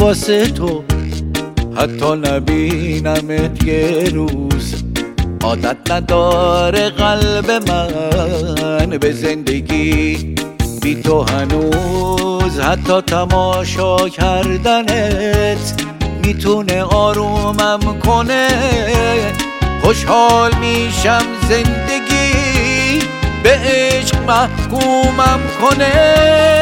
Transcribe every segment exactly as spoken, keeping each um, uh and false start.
واسه تو حتی نبینمت یه روز. عادت نداره قلب من به زندگی بی تو هنوز، حتی تماشا کردنت میتونه آرومم کنه. خوشحال میشم زندگی به عشق محکومم کنه.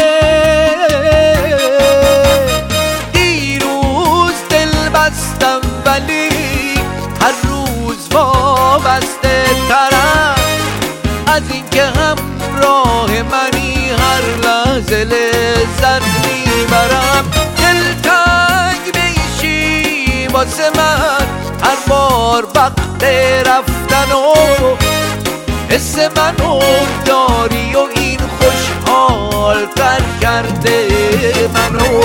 دیروز دل بستم ولی هر روز وابسته ترم از اینکه همراه منی هر لحظه لذت میبرم. دلتنگ میشی واسه من هر بار وقت رفتن و حس منو داری و این خوشحال تر کرده منو.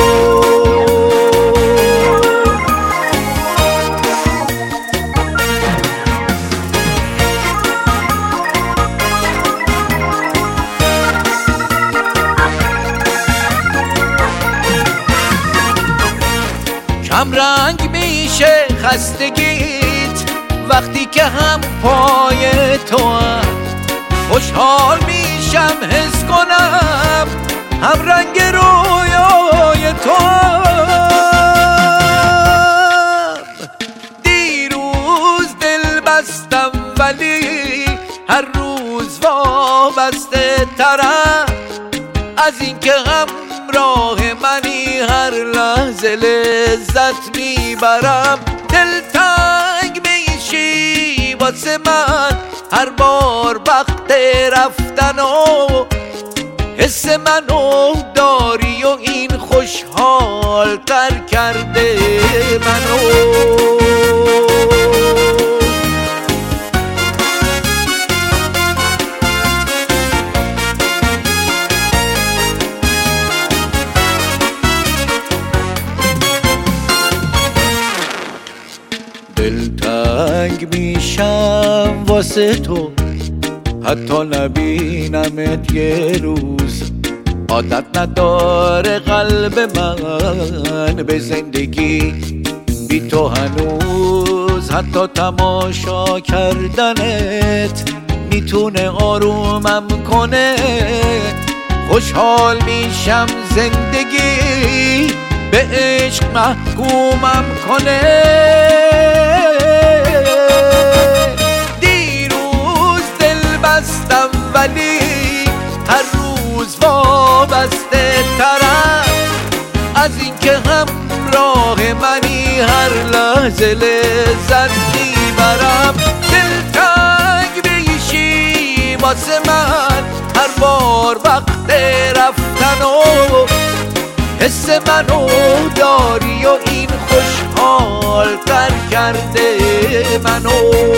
کم رنگ میشه خستگیت وقتی که هم پای تو هم. خوشحال میشم حس کنم هم رنگ رویای تو هم. دیروز دل بستم ولی هر روز وابسته ترم از اینکه همراه منی هر لحظه لذت میبرم. دلتنگ میشی واسه من هر بار وقت رفتن و حس منو داری و این خوشحال تر کرده منو. دلتنگ میشم واسه تو حتی نبینمت یه روز. عادت نداره قلب من به زندگی بی تو هنوز، حتی تماشا کردنت میتونه آرومم کنه. خوشحال میشم زندگی به عشق محکومم کنه. دیروز دل بستم ولی هر روز وابسته ترم از اینکه همراه منی هر لحظه لذت میبرم. دلتنگ میشی واسه من هر بار وقت رفتن و حس منو داری و این خوشحال تر کرده منو.